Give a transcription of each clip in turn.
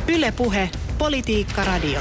Yle Puhe, Politiikka Radio.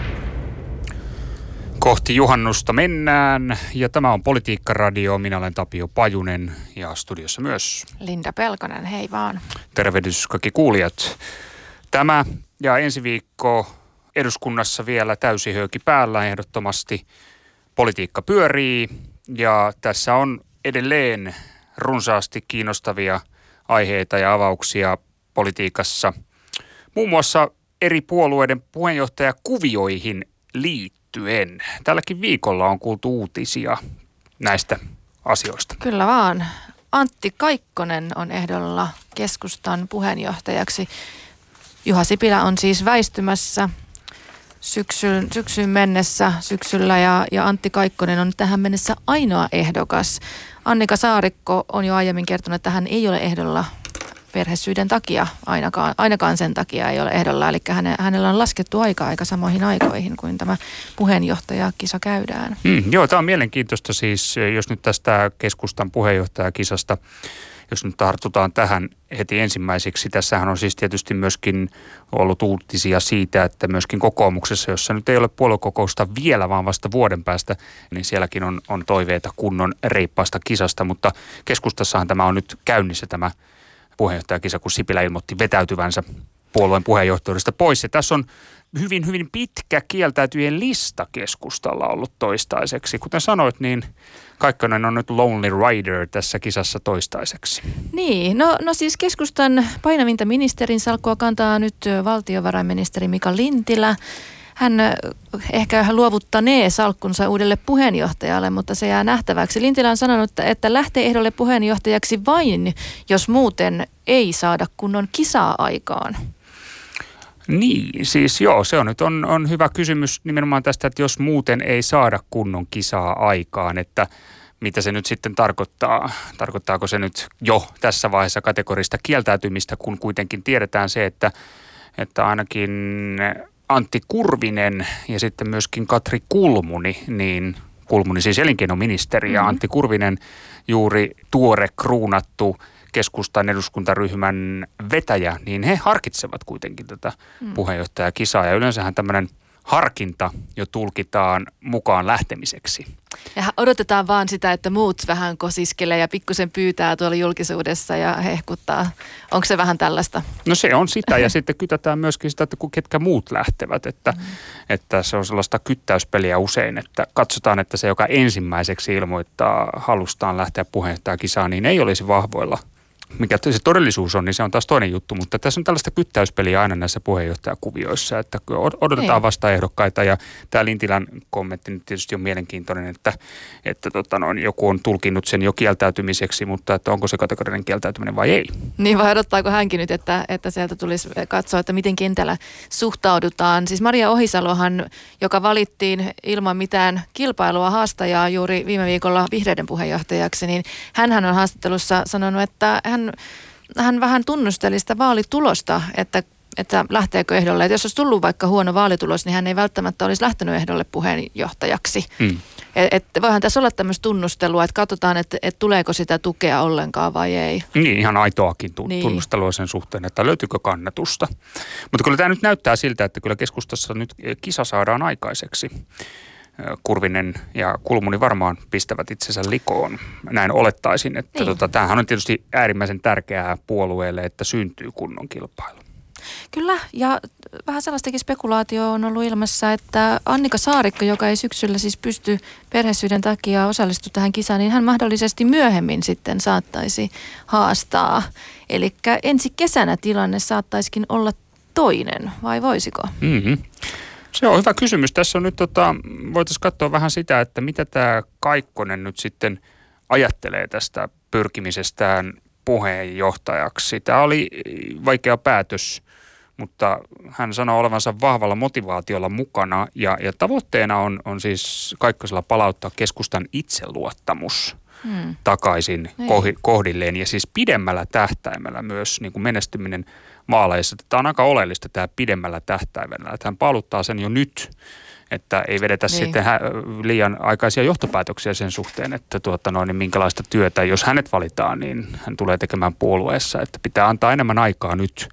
Kohti juhannusta mennään ja tämä on Politiikka Radio. Minä olen Tapio Pajunen ja studiossa myös Linda Pelkonen, hei vaan. Tervehdys kaikki kuulijat. Tämä ja ensi viikko eduskunnassa vielä täysi höyki päällä ehdottomasti. Politiikka pyörii ja tässä on edelleen runsaasti kiinnostavia aiheita ja avauksia politiikassa. Muun muassa eri puolueiden puheenjohtajakuvioihin liittyen. Tälläkin viikolla on kuultu uutisia näistä asioista. Kyllä vaan. Antti Kaikkonen on ehdolla keskustan puheenjohtajaksi. Juha Sipilä on siis väistymässä syksyyn mennessä syksyllä ja Antti Kaikkonen on tähän mennessä ainoa ehdokas. Annika Saarikko on jo aiemmin kertonut, että hän ei ole ehdolla perhesyiden takia, ainakaan sen takia ei ole ehdolla. Eli hänellä on laskettu aika samoihin aikoihin kuin tämä puheenjohtajakisa käydään. Joo, tämä on mielenkiintoista siis, jos nyt tästä keskustan puheenjohtajakisasta, jos nyt tartutaan tähän heti ensimmäiseksi. Tässähän on siis tietysti myöskin ollut uutisia siitä, että myöskin kokoomuksessa, jossa nyt ei ole puoluekokousta vielä, vaan vasta vuoden päästä, niin sielläkin on toiveita kunnon reippaasta kisasta, mutta keskustassahan tämä on nyt käynnissä tämä puheenjohtajakisa, kun Sipilä ilmoitti vetäytyvänsä puolueen puheenjohtajuudesta pois. Ja tässä on hyvin pitkä kieltäytyjien lista keskustalla ollut toistaiseksi. Kuten sanoit, niin Kaikkonen on nyt lonely rider tässä kisassa toistaiseksi. Niin, no siis keskustan painavinta ministerin salkkua kantaa nyt valtiovarainministeri Mika Lintilä. Hän ehkä luovuttanee salkkunsa uudelle puheenjohtajalle, mutta se jää nähtäväksi. Lintilä on sanonut, että lähtee ehdolle puheenjohtajaksi vain, jos muuten ei saada kunnon kisaa aikaan. Niin, siis joo, se on nyt on hyvä kysymys nimenomaan tästä, että jos muuten ei saada kunnon kisaa aikaan, että mitä se nyt sitten tarkoittaa. Tarkoittaako se nyt jo tässä vaiheessa kategorista kieltäytymistä, kun kuitenkin tiedetään se, että ainakin Antti Kurvinen ja sitten myöskin Katri Kulmuni, niin Kulmuni siis elinkeinoministeri ja Antti Kurvinen juuri tuore kruunattu keskustan eduskuntaryhmän vetäjä, niin he harkitsevat kuitenkin tätä puheenjohtajakisaa ja yleensähän tämmöinen harkinta jo tulkitaan mukaan lähtemiseksi. Ja odotetaan vaan sitä, että muut vähän kosiskelee ja pikkusen pyytää tuolla julkisuudessa ja hehkuttaa. Onko se vähän tällaista? No se on sitä ja sitten kytätään myöskin sitä, että ketkä muut lähtevät, että se on sellaista kyttäyspeliä usein, että katsotaan, että se, joka ensimmäiseksi ilmoittaa halustaan lähteä puheenjohtajakisaan, niin ei olisi vahvoilla. Mikä se todellisuus on, niin se on taas toinen juttu, mutta tässä on tällaista kyttäyspeliä aina näissä puheenjohtajakuvioissa, että odotetaan vastaehdokkaita ja tämä Lintilän kommentti nyt tietysti on mielenkiintoinen, että joku on tulkinnut sen jo kieltäytymiseksi, mutta että onko se kategorinen kieltäytyminen vai ei. Niin vai odottaako hänkin nyt, että sieltä tulisi katsoa, että miten kentällä suhtaudutaan. Siis Maria Ohisalohan, joka valittiin ilman mitään kilpailua haastajaa juuri viime viikolla vihreiden puheenjohtajaksi, niin hänhän on haastattelussa sanonut, että hän vähän tunnusteli sitä vaalitulosta, että lähteekö ehdolle. Että jos olisi tullut vaikka huono vaalitulos, niin hän ei välttämättä olisi lähtenyt ehdolle puheenjohtajaksi. Että voihan tässä olla tämmöistä tunnustelua, että katsotaan, että tuleeko sitä tukea ollenkaan vai ei. Niin, ihan aitoakin tunnustelua sen suhteen, että löytyykö kannatusta. Mutta kyllä tämä nyt näyttää siltä, että kyllä keskustassa nyt kisa saadaan aikaiseksi. Kurvinen ja Kulmuni varmaan pistävät itsensä likoon. Näin olettaisin, että tämähän on tietysti äärimmäisen tärkeää puolueelle, että syntyy kunnon kilpailu. Kyllä, ja vähän sellaistakin spekulaatio on ollut ilmassa, että Annika Saarikko, joka ei syksyllä siis pysty perhesyyden takia osallistumaan tähän kisaan, niin hän mahdollisesti myöhemmin sitten saattaisi haastaa. Eli ensi kesänä tilanne saattaisikin olla toinen, vai voisiko? Se on hyvä kysymys. Tässä on nyt voitaisiin katsoa vähän sitä, että mitä tämä Kaikkonen nyt sitten ajattelee tästä pyrkimisestään puheenjohtajaksi. Tämä oli vaikea päätös, mutta hän sanoo olevansa vahvalla motivaatiolla mukana ja tavoitteena on siis Kaikkosella palauttaa keskustan itseluottamus takaisin kohdilleen ja siis pidemmällä tähtäimellä myös niin kuin menestyminen vaaleissa. Tämä on aika oleellista tämä pidemmällä tähtäimellä, että hän paluttaa sen jo nyt, että ei vedetä sitten liian aikaisia johtopäätöksiä sen suhteen, että niin minkälaista työtä, jos hänet valitaan, niin hän tulee tekemään puolueessa, että pitää antaa enemmän aikaa nyt,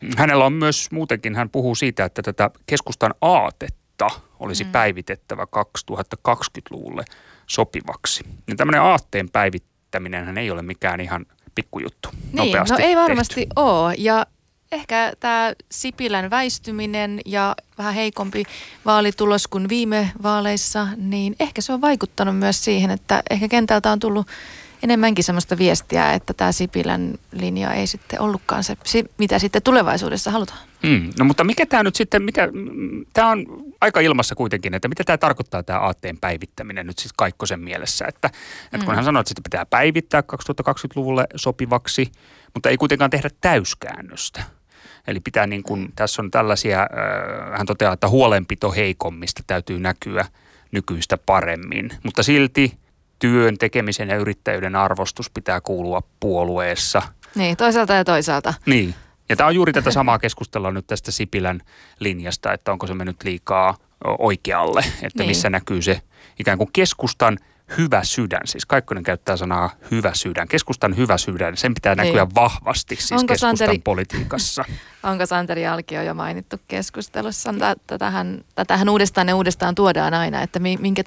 Hänellä on myös muutenkin, hän puhuu siitä, että tätä keskustan aatetta olisi päivitettävä 2020-luvulle sopivaksi. Ja tämmöinen aatteen päivittäminen ei ole mikään ihan pikkujuttu. Niin, no ei varmasti ole. Ja ehkä tämä Sipilän väistyminen ja vähän heikompi vaalitulos kuin viime vaaleissa, niin ehkä se on vaikuttanut myös siihen, että ehkä kentältä on tullut enemmänkin sellaista viestiä, että tämä Sipilän linja ei sitten ollutkaan se, mitä sitten tulevaisuudessa halutaan. No mutta mikä tämä nyt sitten, tämä on aika ilmassa kuitenkin, että mitä tämä tarkoittaa tämä aatteen päivittäminen nyt siis Kaikkosen mielessä, että kun hän sanoi, että sitä pitää päivittää 2020-luvulle sopivaksi, mutta ei kuitenkaan tehdä täyskäännöstä. Eli pitää niin kuin, tässä on tällaisia, hän toteaa, että huolenpito heikommista täytyy näkyä nykyistä paremmin, mutta silti työn, tekemisen ja yrittäjyyden arvostus pitää kuulua puolueessa. Niin, toisaalta ja toisaalta. Niin, ja tämä on juuri tätä samaa keskustelua nyt tästä Sipilän linjasta, että onko se mennyt liikaa oikealle, että missä näkyy se ikään kuin keskustan hyvä sydän. Siis Kaikkonen käyttää sanaa hyvä sydän. Keskustan hyvä sydän, sen pitää näkyä vahvasti siis onko keskustan politiikassa. Onko Santeri Alkio jo mainittu keskustelussa? Tätähän uudestaan tuodaan aina, että minkä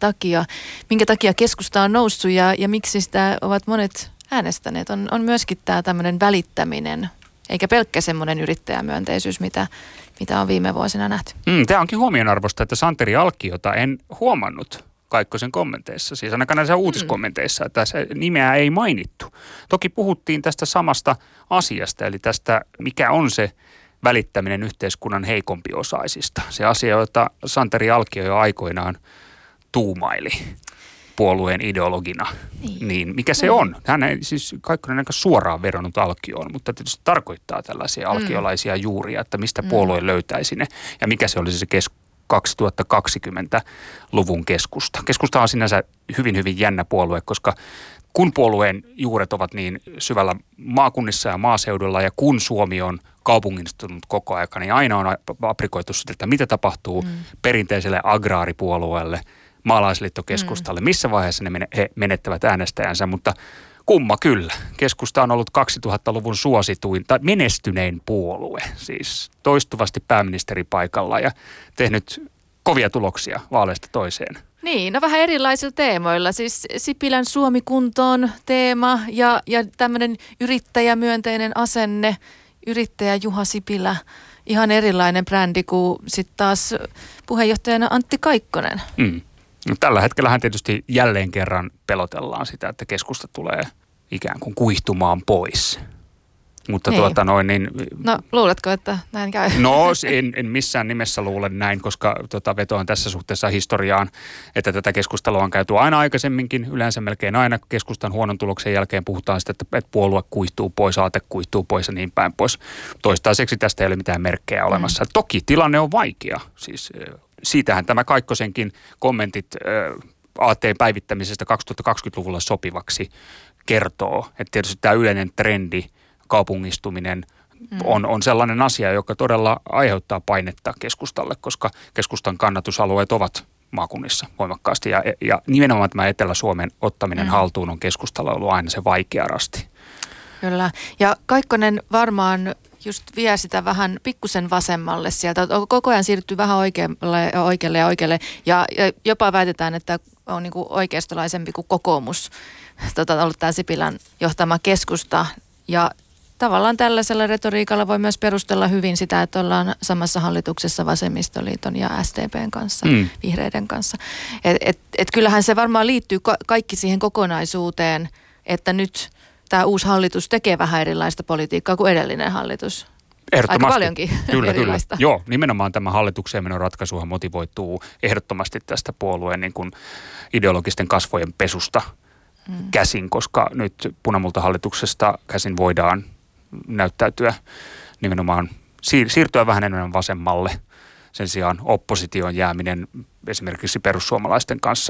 takia keskusta on noussut ja miksi sitä ovat monet äänestäneet. On myöskin tämä tämmöinen välittäminen, eikä pelkkä semmoinen yrittäjämyönteisyys, mitä on viime vuosina nähty. Tämä onkin huomionarvoista, että Santeri Alkiota en huomannut Kaikkosen kommenteissa, siis ainakaan näissä uutiskommenteissa, että se nimeä ei mainittu. Toki puhuttiin tästä samasta asiasta, eli tästä, mikä on se välittäminen yhteiskunnan heikompiosaisista. Se asia, jota Santeri Alkio jo aikoinaan tuumaili puolueen ideologina. Niin mikä se on? Hän ei siis Kaikkonen aika suoraan vedonnut Alkioon, mutta tietysti tarkoittaa tällaisia alkiolaisia juuria, että mistä puolue löytäisi ne ja mikä se olisi se 2020-luvun keskusta. Keskusta on sinänsä hyvin, hyvin jännä puolue, koska kun puolueen juuret ovat niin syvällä maakunnissa ja maaseudulla ja kun Suomi on kaupungistunut koko ajan, niin aina on aprikoitu sitä, että mitä tapahtuu perinteiselle agraaripuolueelle, maalaisliittokeskustalle, missä vaiheessa he menettävät äänestäjänsä, mutta kumma kyllä. Keskusta on ollut 2000-luvun suosituin tai menestynein puolue, siis toistuvasti pääministeripaikalla ja tehnyt kovia tuloksia vaaleista toiseen. Niin, no vähän erilaisilla teemoilla. Siis Sipilän Suomi kuntoon teema ja tämmöinen yrittäjämyönteinen asenne, yrittäjä Juha Sipilä, ihan erilainen brändi kuin sitten taas puheenjohtajana Antti Kaikkonen. No, tällä hetkellähän tietysti jälleen kerran pelotellaan sitä, että keskusta tulee ikään kuin kuihtumaan pois. Mutta niin. No luuletko, että näin käy? No en missään nimessä luule näin, koska vetoan tässä suhteessa historiaan, että tätä keskustelua on käyty aina aikaisemminkin. Yleensä melkein aina keskustan huonon tuloksen jälkeen puhutaan sitä, että puolue kuihtuu pois, aate kuihtuu pois ja niin päin pois. Toistaiseksi tästä ei ole mitään merkkejä olemassa. Toki tilanne on vaikea. Siis siitähän tämä Kaikkosenkin kommentit aatteen päivittämisestä 2020-luvulla sopivaksi kertoo. Että tietysti tämä yleinen trendi, kaupungistuminen on sellainen asia, joka todella aiheuttaa painetta keskustalle, koska keskustan kannatusalueet ovat maakunnissa voimakkaasti. Ja nimenomaan tämä Etelä-Suomen ottaminen haltuun on keskustalla ollut aina se vaikea rasti. Kyllä. Ja Kaikkonen varmaan just vie sitä vähän pikkusen vasemmalle sieltä. Koko ajan siirtyy vähän oikealle. Ja jopa väitetään, että on niin kuin oikeistolaisempi kuin kokoomus. Ollut tämä Sipilän johtama keskusta. Ja tavallaan tällaisella retoriikalla voi myös perustella hyvin sitä, että ollaan samassa hallituksessa Vasemmistoliiton ja SDPn kanssa, vihreiden kanssa. Et kyllähän se varmaan liittyy kaikki siihen kokonaisuuteen, että nyt tämä uusi hallitus tekee vähän erilaista politiikkaa kuin edellinen hallitus. Ehdottomasti. Aika paljonkin erilaista. Kyllä. Joo, nimenomaan tämä hallitukseen menon ratkaisuhan motivoituu ehdottomasti tästä puolueen niin kuin ideologisten kasvojen pesusta käsin, koska nyt punamultahallituksesta käsin voidaan näyttäytyä nimenomaan siirtyä vähän enemmän vasemmalle. Sen sijaan opposition jääminen esimerkiksi perussuomalaisten kanssa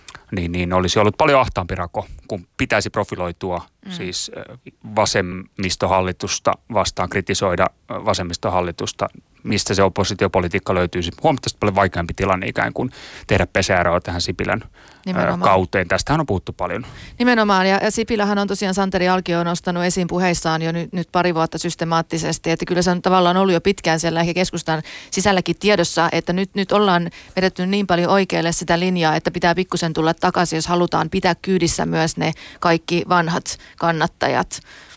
niin olisi ollut paljon ahtaampi rako, kun pitäisi profiloitua siis vasemmistohallitusta vastaan, kritisoida vasemmistohallitusta mistä se oppositiopolitiikka löytyy. Huomattavasti paljon vaikeampi tilanne ikään kuin tehdä pesäeroa tähän Sipilän kauteen. Tästähän on puhuttu paljon. Nimenomaan, ja Sipilähän on tosiaan, Santeri Alkio nostanut esiin puheissaan jo nyt pari vuotta systemaattisesti, että kyllä se on tavallaan ollut jo pitkään siellä ehkä keskustan sisälläkin tiedossa, että nyt ollaan vedetty niin paljon oikealle sitä linjaa, että pitää pikkusen tulla takaisin, jos halutaan pitää kyydissä myös ne kaikki vanhat kannattajat.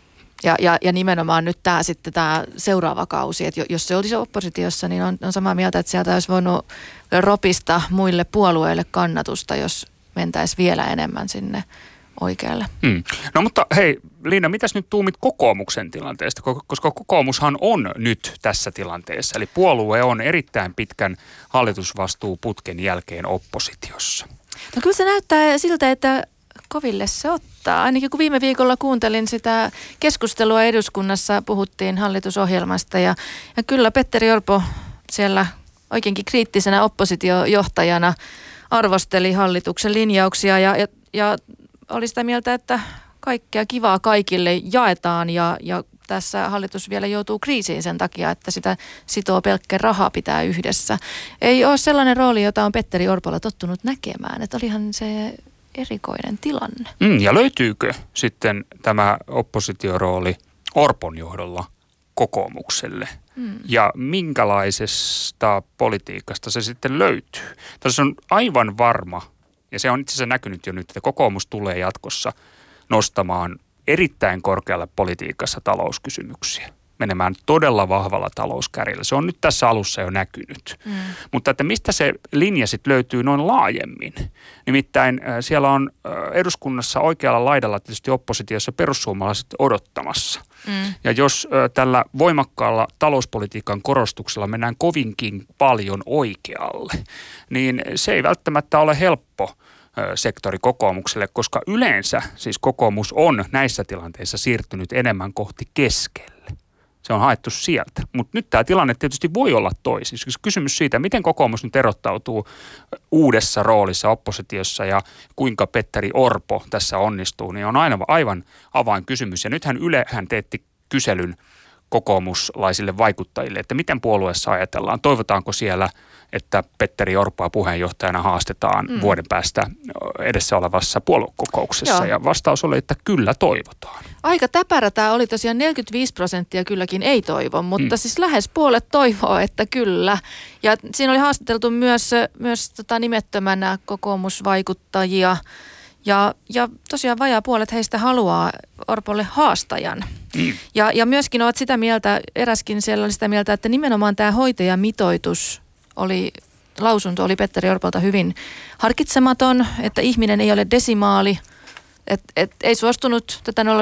Ja nimenomaan nyt tämä seuraava kausi, että jos se olisi oppositiossa, niin on samaa mieltä, että sieltä olisi voinut ropista muille puolueille kannatusta, jos mentäisiin vielä enemmän sinne oikealle. No mutta hei Liina, mitäs nyt tuumit kokoomuksen tilanteesta, koska kokoomushan on nyt tässä tilanteessa, eli puolue on erittäin pitkän hallitusvastuuputken jälkeen oppositiossa. No kyllä se näyttää siltä, että koville se ottaa. Ainakin kun viime viikolla kuuntelin sitä keskustelua eduskunnassa, puhuttiin hallitusohjelmasta ja kyllä Petteri Orpo siellä oikeinkin kriittisenä oppositiojohtajana arvosteli hallituksen linjauksia ja oli sitä mieltä, että kaikkea kivaa kaikille jaetaan ja tässä hallitus vielä joutuu kriisiin sen takia, että sitä sitoo pelkkä raha pitää yhdessä. Ei ole sellainen rooli, jota on Petteri Orpolla tottunut näkemään, että olihan se erikoinen tilanne. Ja löytyykö sitten tämä oppositiorooli Orpon johdolla kokoomukselle? Ja minkälaisesta politiikasta se sitten löytyy? Tässä on aivan varma, ja se on itse asiassa näkynyt jo nyt, että kokoomus tulee jatkossa nostamaan erittäin korkealle politiikassa talouskysymyksiä. Menemään todella vahvalla talouskärjellä. Se on nyt tässä alussa jo näkynyt. Mutta että mistä se linja sitten löytyy noin laajemmin? Nimittäin siellä on eduskunnassa oikealla laidalla tietysti oppositiossa perussuomalaiset odottamassa. Ja jos tällä voimakkaalla talouspolitiikan korostuksella mennään kovinkin paljon oikealle, niin se ei välttämättä ole helppo sektori kokoomukselle, koska yleensä siis kokoomus on näissä tilanteissa siirtynyt enemmän kohti keskelle. Se on haettu sieltä. Mutta nyt tämä tilanne tietysti voi olla toisin. Kysymys siitä, miten kokoomus nyt erottautuu uudessa roolissa oppositiossa ja kuinka Petteri Orpo tässä onnistuu, niin on aivan avainkysymys. Ja nythän Ylehän teetti kyselyn kokoomuslaisille vaikuttajille, että miten puolueessa ajatellaan. Toivotaanko siellä, että Petteri Orpoa puheenjohtajana haastetaan vuoden päästä edessä olevassa puoluekokouksessa? Joo. Ja vastaus oli, että kyllä toivotaan. Aika täpärä tämä oli tosiaan 45% kylläkin ei toivo, mutta siis lähes puolet toivoo, että kyllä. Ja siinä oli haastateltu myös nimettömänä kokoomusvaikuttajia ja tosiaan vajaa puolet heistä haluaa Orpolle haastajan. Ja myöskin ovat sitä mieltä, eräskin siellä oli sitä mieltä, että nimenomaan tämä hoitajamitoitus lausunto oli Petteri Orpolta hyvin harkitsematon, että ihminen ei ole desimaali, että ei suostunut tätä 0,7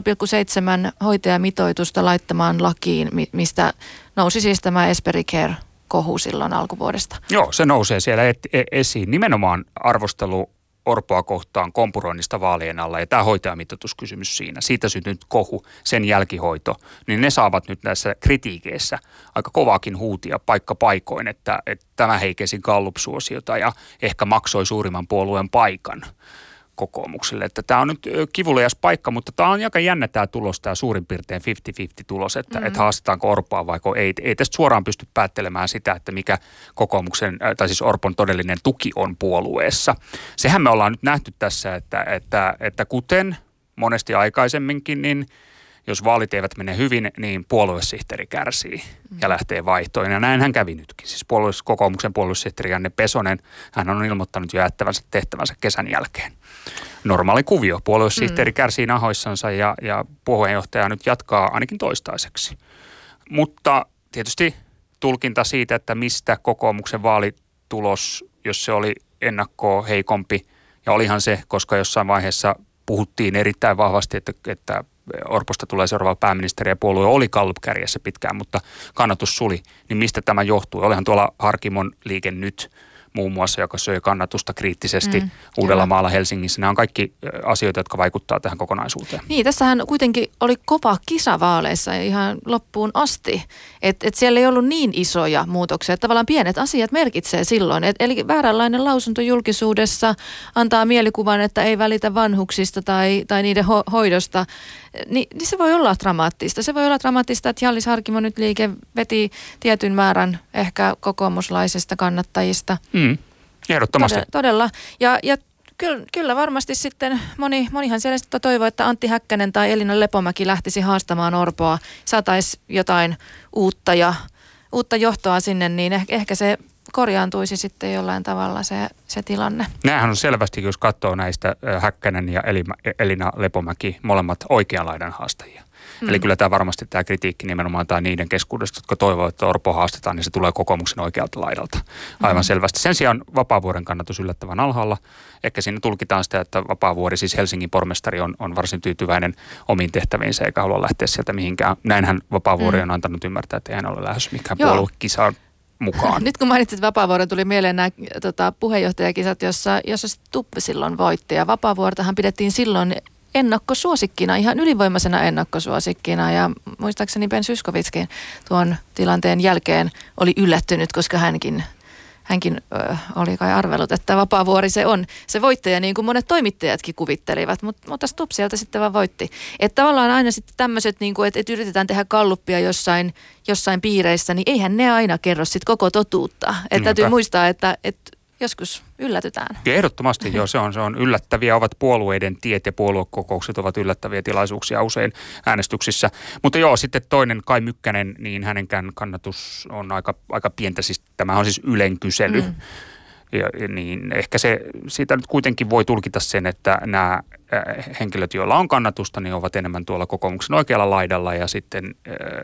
hoitajamitoitusta laittamaan lakiin, mistä nousi siis tämä Esperi Care-kohu silloin alkuvuodesta. Joo, se nousee siellä esiin. Nimenomaan arvostelu Orpoa kohtaan kompuroinnista vaalien alla ja tämä hoitajamitoituskysymys siinä. Siitä syntynyt kohu, sen jälkihoito, niin ne saavat nyt näissä kritiikeissä aika kovaakin huutia paikka paikoin, että tämä heikensi Gallup-suosiota ja ehkä maksoi suurimman puolueen paikan kokoomukselle. Että tämä on nyt kivulias paikka, mutta tämä on aika jännä tämä tulos, tämä suurin piirtein 50-50 tulos, että haastetaanko Orpoa vai ei tästä suoraan pysty päättelemään sitä, että mikä kokoomuksen, tai siis Orpon todellinen tuki on puolueessa. Sehän me ollaan nyt nähty tässä, että kuten monesti aikaisemminkin, niin jos vaalit eivät mene hyvin, niin puoluesihteeri kärsii ja lähtee vaihtoon. Ja näin hän kävi nytkin. Siis kokoomuksen puoluesihteeri Janne Pesonen, hän on ilmoittanut jo jättävänsä tehtävänsä kesän jälkeen. Normaali kuvio. Puoluesihteeri kärsii nahoissansa ja puheenjohtaja nyt jatkaa ainakin toistaiseksi. Mutta tietysti tulkinta siitä, että mistä kokoomuksen vaalitulos, jos se oli ennakkoa heikompi, ja olihan se, koska jossain vaiheessa puhuttiin erittäin vahvasti, että Orposta tulee seuraava pääministeri ja puolue oli Gallup-kärjessä pitkään, mutta kannatus suli. Niin mistä tämä johtuu? Olihan tuolla Harkimon Liike Nyt muun muassa, joka söi kannatusta kriittisesti Uudellamaalla, Helsingissä. Nämä on kaikki asioita, jotka vaikuttaa tähän kokonaisuuteen. Niin, tässähän kuitenkin oli kova kisa vaaleissa ihan loppuun asti. Että siellä ei ollut niin isoja muutoksia. Tavallaan pienet asiat merkitsee silloin. Eli vääränlainen lausunto julkisuudessa antaa mielikuvan, että ei välitä vanhuksista tai niiden hoidosta. Niin se voi olla dramaattista. Se voi olla dramaattista, että Hjallis Harkimo-nyt-liike veti tietyn määrän ehkä kokoomuslaisista kannattajista. Ehdottomasti. Todella. Ja kyllä varmasti sitten monihan siellä sitten toivoo, että Antti Häkkänen tai Elina Lepomäki lähtisi haastamaan Orpoa. Saataisiin jotain uutta johtoa sinne, niin ehkä se korjaantuisi sitten jollain tavalla se tilanne. Nämähän on selvästi, jos katsoo näistä Häkkänen ja Elina Lepomäki, molemmat oikean laidan haastajia. Eli kyllä tämä varmasti tämä kritiikki nimenomaan tai niiden keskuudesta, jotka toivovat, että Orpo haastetaan, niin se tulee kokoomuksen oikealta laidalta aivan selvästi. Sen sijaan Vapaavuoren kannatus yllättävän alhaalla. Ehkä siinä tulkitaan sitä, että Vapaavuori, siis Helsingin pormestari, on varsin tyytyväinen omiin tehtäviinsä eikä halua lähteä sieltä mihinkään. Näinhän Vapaavuori on antanut ymmärtää, että ei hän ole lähes mikään puoluekisaan mukaan. Nyt kun mainitsit Vapaavuoren, tuli mieleen nämä puheenjohtajakisat, jossa Stubb silloin voitti. Ja Vapaavuortahan pidettiin silloin ennakkosuosikkina, ihan ylivoimaisena ennakkosuosikkina. Ja muistaakseni Ben Zyskowiczkin tuon tilanteen jälkeen oli yllättynyt, koska hänkin oli kai arvellut, että Vapaavuori se on se voittaja, niin kuin monet toimittajatkin kuvittelivat, mutta Stubb sieltä sitten vaan voitti. Että tavallaan aina sitten tämmöiset, niin kuin, että yritetään tehdä galluppia jossain piireissä, niin eihän ne aina kerro sitten koko totuutta. Että täytyy muistaa, että joskus yllätytään. Ja ehdottomasti joo, se on yllättäviä, ovat puolueiden tiet ja puoluekokoukset ovat yllättäviä tilaisuuksia usein äänestyksissä. Mutta joo, sitten toinen Kai Mykkänen, niin hänenkään kannatus on aika pientä, siis tämä on siis Ylen kysely. Ja, niin ehkä siitä nyt kuitenkin voi tulkita sen, että nämä henkilöt, joilla on kannatusta, niin ovat enemmän tuolla kokoomuksen oikealla laidalla ja sitten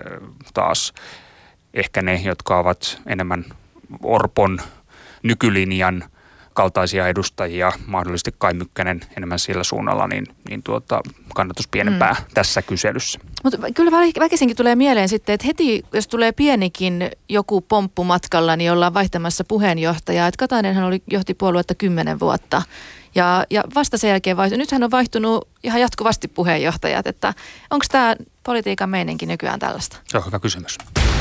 taas ehkä ne, jotka ovat enemmän Orpon nykylinjan kaltaisia edustajia, mahdollisesti Kai Mykkänen enemmän sillä suunnalla, niin kannatus pienempää tässä kyselyssä. Mutta kyllä väkisinkin tulee mieleen sitten, että heti jos tulee pienikin joku pomppu matkalla, niin ollaan vaihtamassa puheenjohtajaa. Että Katainenhan johti puoluetta 10 vuotta ja vasta sen jälkeen nythän on vaihtunut ihan jatkuvasti puheenjohtajat, että onko tämä politiikan meininki nykyään tällaista? Se on hyvä kysymys.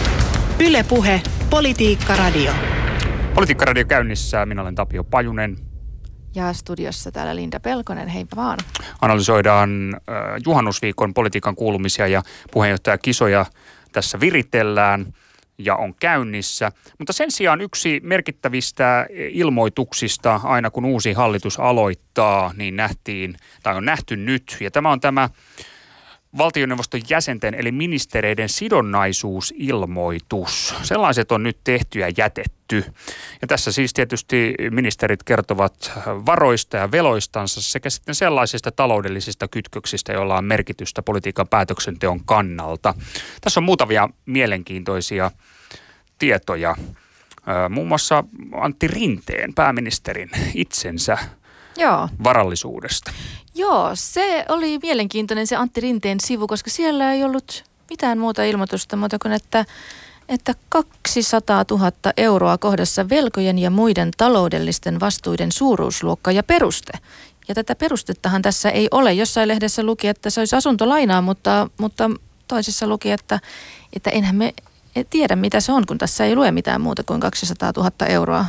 Yle Puhe, Politiikka Radio. Politiikka-radio käynnissä. Minä olen Tapio Pajunen. Ja studiossa täällä Linda Pelkonen. Heipä vaan. Analysoidaan juhannusviikon politiikan kuulumisia ja puheenjohtajakisoja tässä viritellään ja on käynnissä. Mutta sen sijaan yksi merkittävistä ilmoituksista aina kun uusi hallitus aloittaa, niin on nähty nyt. Ja tämä on tämä valtioneuvoston jäsenten eli ministereiden sidonnaisuusilmoitus. Sellaiset on nyt tehty ja jätetty. Ja tässä siis tietysti ministerit kertovat varoista ja veloistansa sekä sitten sellaisista taloudellisista kytköksistä, joilla on merkitystä politiikan päätöksenteon kannalta. Tässä on muutamia mielenkiintoisia tietoja. Muun muassa Antti Rinteen, pääministerin itsensä varallisuudesta. Joo, se oli mielenkiintoinen se Antti Rinteen sivu, koska siellä ei ollut mitään muuta ilmoitusta muuta kuin, että 200 000 euroa kohdassa velkojen ja muiden taloudellisten vastuiden suuruusluokka ja peruste. Ja tätä perustettahan tässä ei ole. Jossain lehdessä luki, että se olisi asuntolainaa, mutta toisessa luki, että enhän me tiedä mitä se on, kun tässä ei lue mitään muuta kuin 200 000 euroa.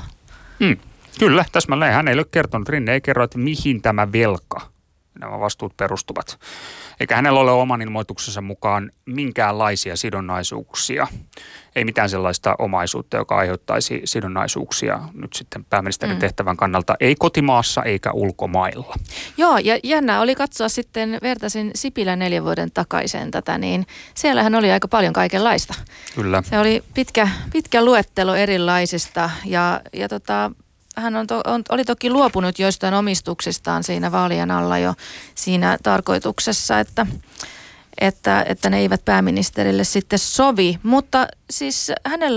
Kyllä, täsmälleen. Hän ei ole kertonut, Rinne ei kerro, että mihin tämä velka, nämä vastuut perustuvat. Eikä hänellä ole oman ilmoituksensa mukaan minkäänlaisia sidonnaisuuksia. Ei mitään sellaista omaisuutta, joka aiheuttaisi sidonnaisuuksia nyt sitten pääministerin tehtävän kannalta, ei kotimaassa eikä ulkomailla. Joo, ja jännä oli katsoa sitten, vertaisin Sipilän 4 vuoden takaiseen tätä, niin siellähän oli aika paljon kaikenlaista. Kyllä. Se oli pitkä luettelo erilaisista ja hän oli toki luopunut joistain omistuksistaan siinä vaalien alla jo siinä tarkoituksessa, että ne eivät pääministerille sitten sovi. Mutta siis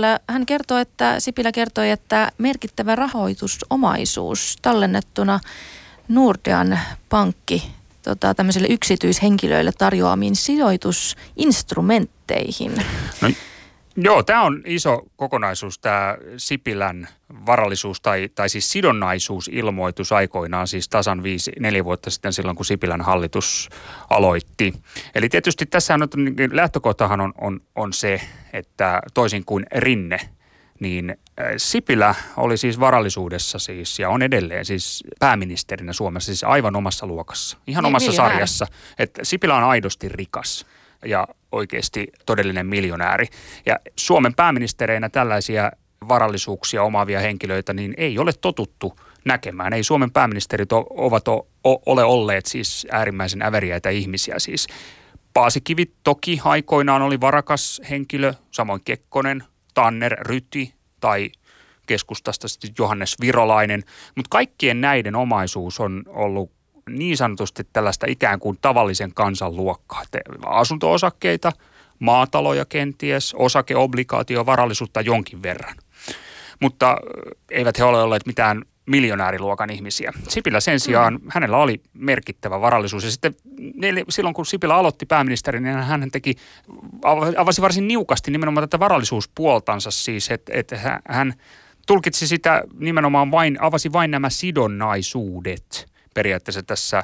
Sipilä kertoi, että merkittävä rahoitusomaisuus tallennettuna Nordean pankki tämmöisille yksityishenkilöille tarjoamiin sijoitusinstrumentteihin. No, Joo, tämä on iso kokonaisuus, tämä Sipilän varallisuus tai siis sidonnaisuusilmoitus aikoinaan, siis tasan 4 vuotta sitten silloin, kun Sipilän hallitus aloitti. Eli tietysti tässä lähtökohtahan on se, että toisin kuin Rinne, niin Sipilä oli siis varallisuudessa siis ja on edelleen siis pääministerinä Suomessa siis aivan omassa luokassa, ihan omassa sarjassa, että Sipilä on aidosti rikas ja oikeasti todellinen miljonääri. Ja Suomen pääministereinä tällaisia varallisuuksia omaavia henkilöitä niin ei ole totuttu näkemään. Ei Suomen pääministerit ole olleet siis äärimmäisen äveriäitä ihmisiä. Siis Paasikivi toki aikoinaan oli varakas henkilö, samoin Kekkonen, Tanner, Ryti tai keskustasta sitten Johannes Virolainen. Mutta kaikkien näiden omaisuus on ollut niin sanotusti tällaista ikään kuin tavallisen kansan luokkaa. Asunto-osakkeita, maataloja kenties, osakeobligaatiovarallisuutta jonkin verran. Mutta eivät he ole olleet mitään miljonääriluokan ihmisiä. Sipilä sen sijaan, hänellä oli merkittävä varallisuus. Ja sitten silloin, kun Sipilä aloitti pääministerin, niin hän avasi varsin niukasti nimenomaan tätä varallisuuspuoltansa siis, että hän tulkitsi sitä nimenomaan avasi vain nämä sidonnaisuudet periaatteessa tässä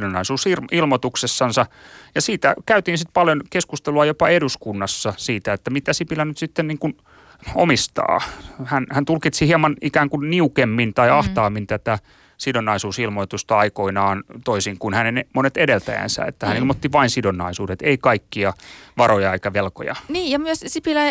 sidonnaisuusilmoituksessansa. Ja siitä käytiin sitten paljon keskustelua jopa eduskunnassa siitä, että mitä Sipilä nyt sitten niin kuin omistaa. Hän tulkitsi hieman ikään kuin niukemmin tai ahtaammin tätä sidonnaisuusilmoitusta aikoinaan toisin kuin hänen monet edeltäjänsä, että hän ilmoitti vain sidonnaisuudet, ei kaikkia varoja eikä velkoja. Niin, ja myös Sipilä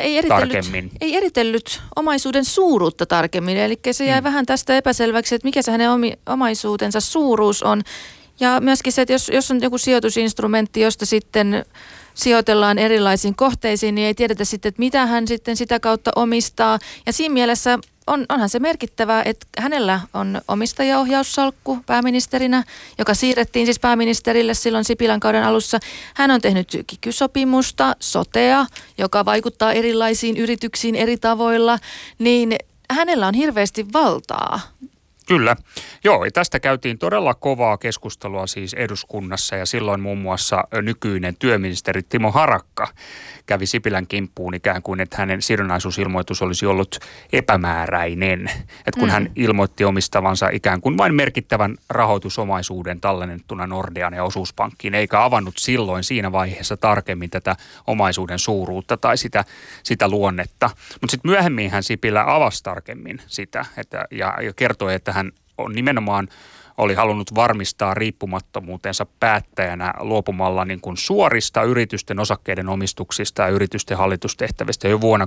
ei eritellyt omaisuuden suuruutta tarkemmin, eli se jäi vähän tästä epäselväksi, että mikä se hänen omaisuutensa suuruus on. Ja myöskin se, että jos on joku sijoitusinstrumentti, josta sitten sijoitellaan erilaisiin kohteisiin, niin ei tiedetä sitten, että mitä hän sitten sitä kautta omistaa. Ja siinä mielessä onhan se merkittävää, että hänellä on omistajaohjaussalkku pääministerinä, joka siirrettiin siis pääministerille silloin Sipilän kauden alussa. Hän on tehnyt kiky-sopimusta, sotea, joka vaikuttaa erilaisiin yrityksiin eri tavoilla, niin hänellä on hirveästi valtaa. Kyllä. Joo, ja tästä käytiin todella kovaa keskustelua siis eduskunnassa ja silloin muun muassa nykyinen työministeri Timo Harakka kävi Sipilän kimppuun ikään kuin, että hänen sidonnaisuusilmoitus olisi ollut epämääräinen. Että kun hän ilmoitti omistavansa ikään kuin vain merkittävän rahoitusomaisuuden tallennettuna Nordean ja osuuspankkiin, eikä avannut silloin siinä vaiheessa tarkemmin tätä omaisuuden suuruutta tai sitä luonnetta. Mutta sitten myöhemmin hän Sipilä avasi tarkemmin sitä ja kertoi, että hän on nimenomaan oli halunnut varmistaa riippumattomuutensa päättäjänä luopumalla niin kuin suorista yritysten osakkeiden omistuksista ja yritysten hallitustehtävistä jo vuonna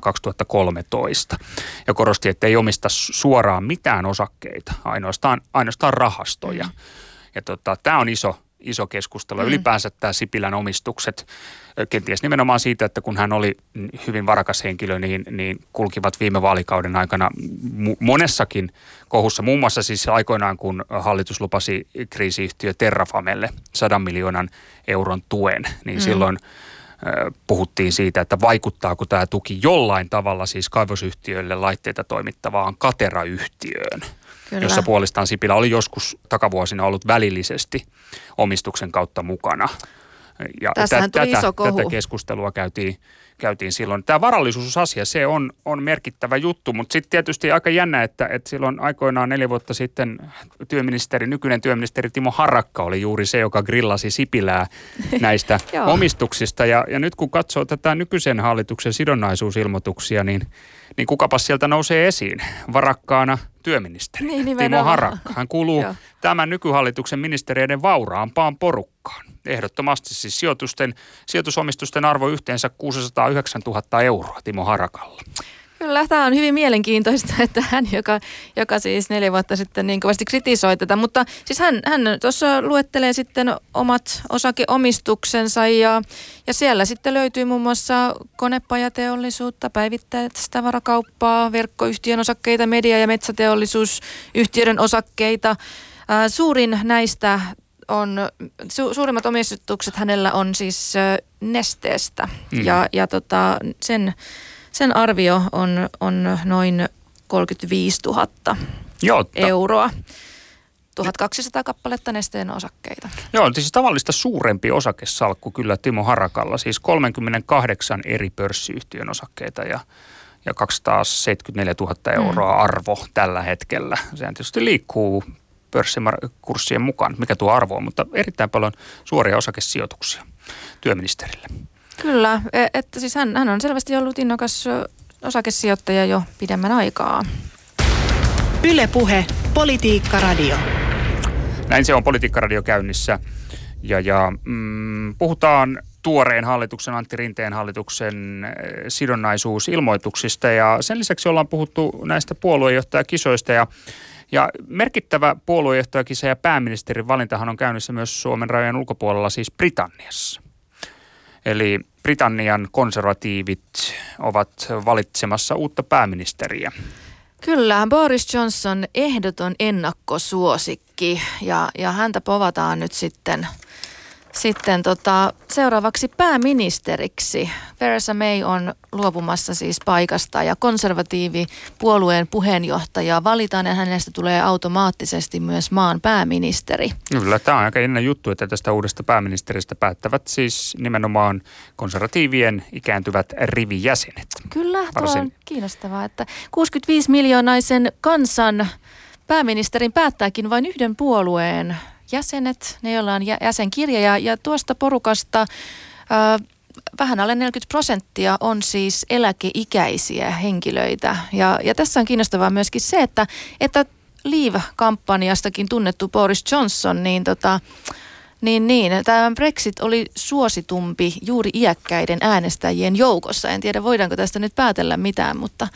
2013. Ja korosti, että ei omista suoraan mitään osakkeita, ainoastaan rahastoja. Ja tämä on iso keskustelu. Ylipäänsä tämä Sipilän omistukset, kenties nimenomaan siitä, että kun hän oli hyvin varakas henkilö, niin kulkivat viime vaalikauden aikana monessakin kohussa. Muun muassa siis aikoinaan, kun hallitus lupasi kriisiyhtiö Terrafamelle 100 miljoonan euron tuen, niin silloin puhuttiin siitä, että vaikuttaako tämä tuki jollain tavalla siis kaivosyhtiöille laitteita toimittavaan Katera-yhtiöön. Kyllä. Jossa puolestaan Sipilä oli joskus takavuosina ollut välillisesti omistuksen kautta mukana. Ja tätä keskustelua käytiin silloin. Tämä varallisuusasia, se on merkittävä juttu, mutta sitten tietysti aika jännä, että silloin aikoinaan 4 vuotta sitten nykyinen työministeri Timo Harakka oli juuri se, joka grillasi Sipilää näistä omistuksista. Ja nyt kun katsoo tätä nykyisen hallituksen sidonnaisuusilmoituksia, niin kukapas sieltä nousee esiin varakkaana työministeri Timo Harakka. Hän kuuluu tämän nykyhallituksen ministereiden vauraampaan porukkaan. Ehdottomasti siis sijoitusomistusten arvo yhteensä 609 000 euroa Timo Harakalla. Kyllä, tämä on hyvin mielenkiintoista, että hän, joka siis 4 vuotta sitten niin kovasti kritisoi tätä, mutta siis hän tuossa luettelee sitten omat osakeomistuksensa ja siellä sitten löytyy muun muassa konepajateollisuutta, päivittäistavarakauppaa, verkkoyhtiön osakkeita, media- ja metsäteollisuusyhtiöiden osakkeita. Suurin näistä suurimmat omistukset hänellä on siis Nesteestä ja sen arvio on noin 35 000 euroa. 1200 kappaletta Nesteen osakkeita. Joo, siis tavallista suurempi osakesalkku kyllä Timo Harakalla, siis 38 eri pörssiyhtiön osakkeita ja 274 000 euroa arvo tällä hetkellä. Sehän tietysti liikkuu pörssikurssien mukaan, mikä tuo arvo on, mutta erittäin paljon suoria osakesijoituksia työministerille. Kyllä, että siis hän on selvästi ollut innokas osakesijoittaja jo pidemmän aikaa. Yle Puhe, Politiikka Radio. Näin se on Politiikka-radio käynnissä ja puhutaan tuoreen hallituksen, Antti Rinteen hallituksen sidonnaisuusilmoituksista ja sen lisäksi ollaan puhuttu näistä puoluejohtajakisoista ja merkittävä puoluejohtajakisa ja pääministerin valintahan on käynnissä myös Suomen rajojen ulkopuolella, siis Britanniassa. Eli Britannian konservatiivit ovat valitsemassa uutta pääministeriä. Kyllä, Boris Johnson ehdoton ennakkosuosikki ja häntä povataan nyt sitten seuraavaksi pääministeriksi. Theresa May on luopumassa siis paikasta ja konservatiivipuolueen puheenjohtaja valitaan ja hänestä tulee automaattisesti myös maan pääministeri. Kyllä, tämä on aika ennen juttu, että tästä uudesta pääministeristä päättävät siis nimenomaan konservatiivien ikääntyvät rivijäsenet. Kyllä, tuo on kiinnostavaa, että 65 miljoonaisen kansan pääministerin päättääkin vain yhden puolueen jäsenet, ne joilla on jäsenkirja ja tuosta porukasta vähän alle 40% on siis eläkeikäisiä henkilöitä. Ja tässä on kiinnostavaa myöskin se, että Leave-kampanjastakin tunnettu Boris Johnson, tämä Brexit oli suositumpi juuri iäkkäiden äänestäjien joukossa. En tiedä, voidaanko tästä nyt päätellä mitään, mutta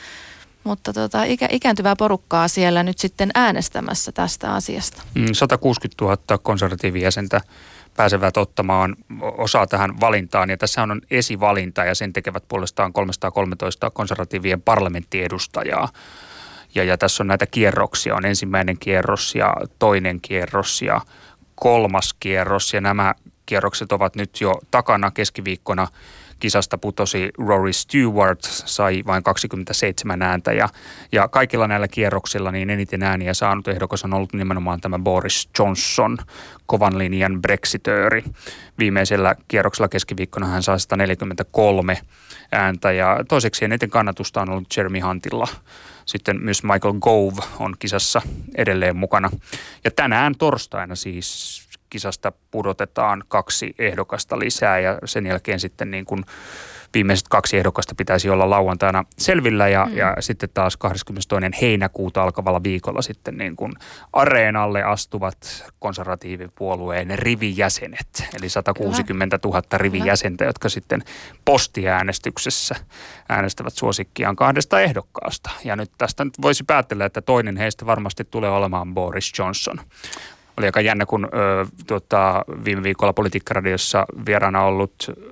ikääntyvää porukkaa siellä nyt sitten äänestämässä tästä asiasta. 160 000 konservatiivijäsentä pääsevät ottamaan osaa tähän valintaan ja tässä on esivalinta ja sen tekevät puolestaan 313 konservatiivien parlamenttiedustajaa. Ja tässä on näitä kierroksia, on ensimmäinen kierros ja toinen kierros ja kolmas kierros ja nämä kierrokset ovat nyt jo takana. Keskiviikkona kisasta putosi Rory Stewart, sai vain 27 ääntä ja kaikilla näillä kierroksilla niin eniten ääniä saanut ehdokas on ollut nimenomaan tämä Boris Johnson, kovan linjan brexitööri. Viimeisellä kierroksella keskiviikkona hän sai 143 ääntä ja toiseksi eniten kannatusta on ollut Jeremy Huntilla. Sitten myös Michael Gove on kisassa edelleen mukana ja tänään torstaina siis kisasta pudotetaan 2 ehdokasta lisää ja sen jälkeen sitten niin kuin viimeiset 2 ehdokasta pitäisi olla lauantaina selvillä ja sitten taas 22. heinäkuuta alkavalla viikolla sitten niin kuin areenalle astuvat konservatiivipuolueen rivijäsenet, eli 160 000 rivijäsentä, jotka sitten postiäänestyksessä äänestävät suosikkiaan 2 ehdokkaasta. Ja nyt tästä nyt voisi päätellä, että toinen heistä varmasti tulee olemaan Boris Johnson. Oli aika jännä, kun viime viikolla Politiikka-radiossa vieraana ollut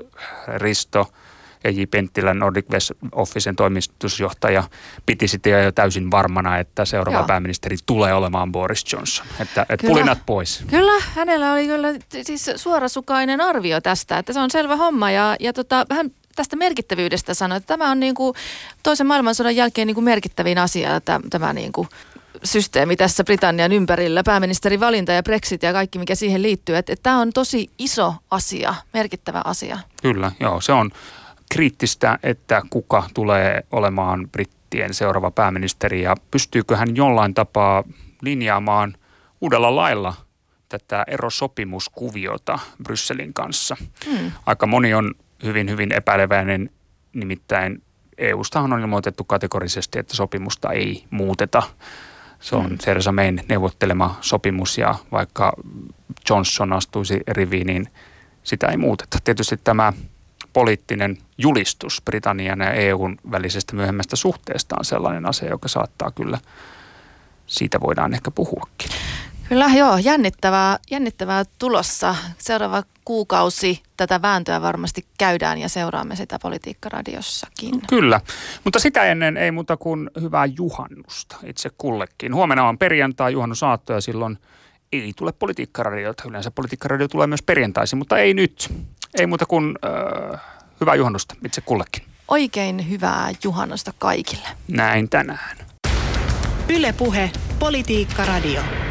Risto ja J. Penttilä, Nordic West Officen toimitusjohtaja, piti sitten jo täysin varmana, että seuraava pääministeri tulee olemaan Boris Johnson. Että pulinat pois. Kyllä, hänellä oli kyllä siis suorasukainen arvio tästä, että se on selvä homma ja vähän tästä merkittävyydestä sanoi, että tämä on niin kuin toisen maailmansodan jälkeen niin kuin merkittävin asia, tämä niin kuin systeemi tässä Britannian ympärillä, pääministerin valinta ja Brexit ja kaikki, mikä siihen liittyy. Että tämä on tosi iso asia, merkittävä asia. Kyllä, joo. Se on kriittistä, että kuka tulee olemaan brittien seuraava pääministeri ja pystyykö hän jollain tapaa linjaamaan uudella lailla tätä erosopimuskuviota Brysselin kanssa. Aika moni on hyvin, hyvin epäileväinen, nimittäin EUstahan on ilmoitettu kategorisesti, että sopimusta ei muuteta. Se on Theresa Mayn neuvottelema sopimus ja vaikka Johnson astuisi riviin, niin sitä ei muuteta. Tietysti tämä poliittinen julistus Britannian ja EUn välisestä myöhemmästä suhteesta on sellainen asia, joka saattaa kyllä, siitä voidaan ehkä puhuakin. Kyllä joo, jännittävää tulossa. Seuraava kuukausi tätä vääntöä varmasti käydään ja seuraamme sitä Politiikka-radiossakin. Kyllä, mutta sitä ennen ei muuta kuin hyvää juhannusta itse kullekin. Huomenna on perjantai, juhannusaatto ja silloin ei tule Politiikka-radiota. Yleensä Politiikka-radio tulee myös perjantaisin, mutta ei nyt. Ei muuta kuin hyvää juhannusta itse kullekin. Oikein hyvää juhannusta kaikille. Näin tänään. Yle Puhe, Politiikka Radio.